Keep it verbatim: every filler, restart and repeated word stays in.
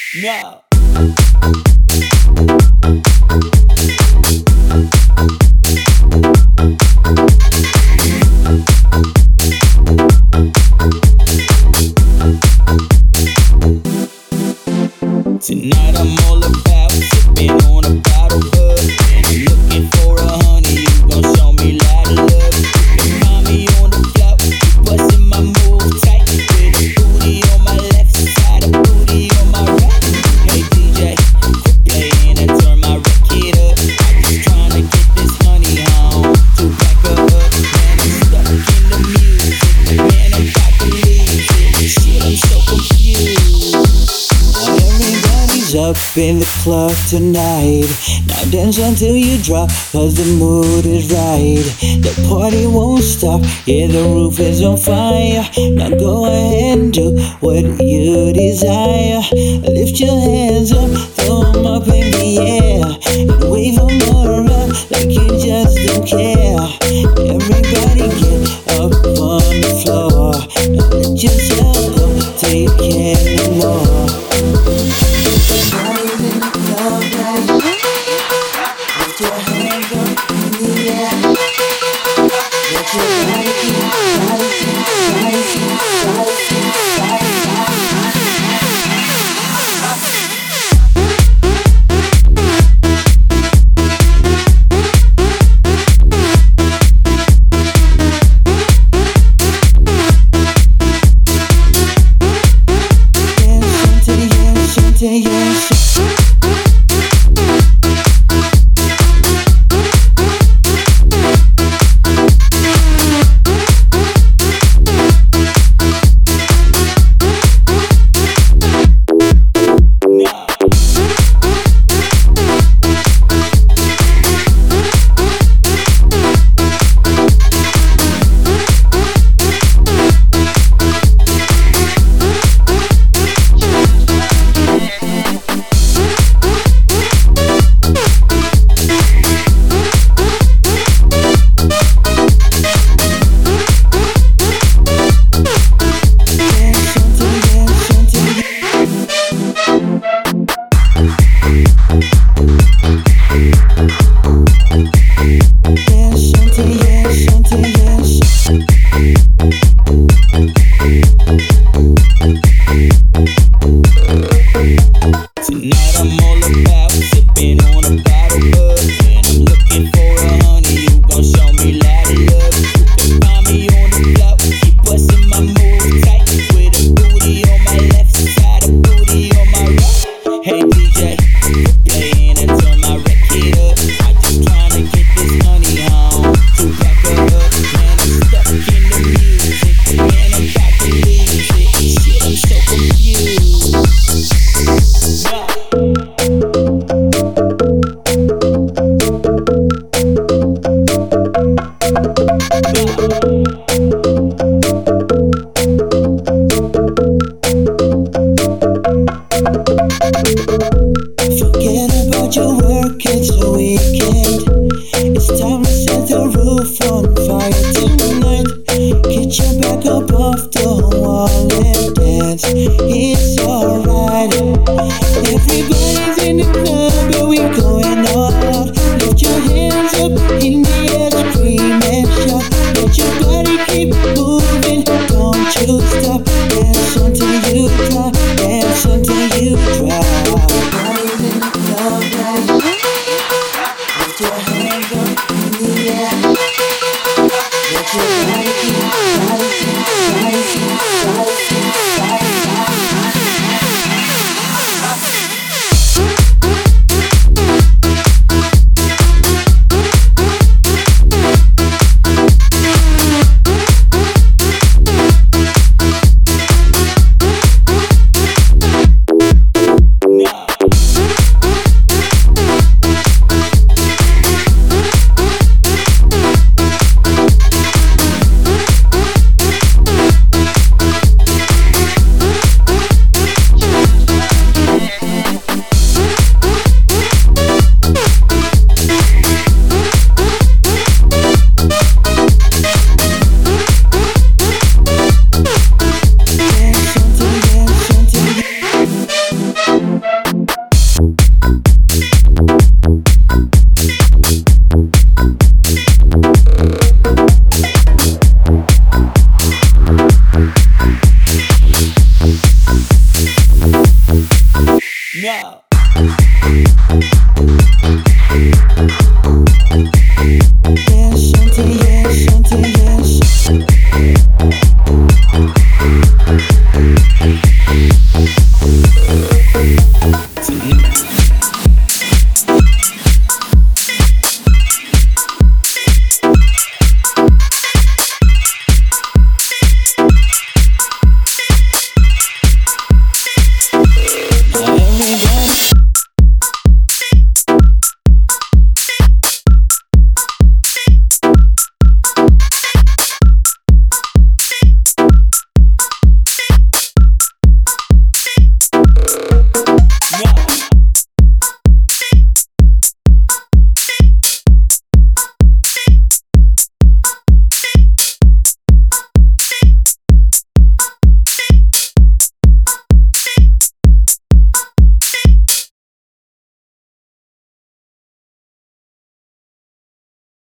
No. Tonight I'm all about sipping on a bottle bug, and I'm looking for a honey. You gon' show me a lot of love. You can find me on the floor, you bustin' my move tight, with a booty on my left side, a booty on my right. Hey D J, quit playing and turn my record up. I'm just tryna get this honey home to back her up. Man, I'm stuck in the music. Man, I'm about to lose it. Shit, I'm so confused. Everybody's up in the club tonight. Now dance until you drop, cause the mood is right. The party won't stop, yeah, the roof is on fire. Now go ahead and do what you desire. Lift your hands up, throw them up in the air, and wave them around like you just don't care. Everybody get up on the floor. Now let yourself go till you can't no more. Tonight I'm all about sipping on a bottle bug, and I'm looking for a honey. You gon' show me a lot of love. You can find me on the floor, keep bustin' my move tight, with a booty on my left side, a booty on my right. Hey D J, quit playing and turn my record up. I'm just tryna get this honey home to back her up. Man, I'm stuck in the music. Man, I'm about to lose it. Shit, I'm so confused. No. Meow.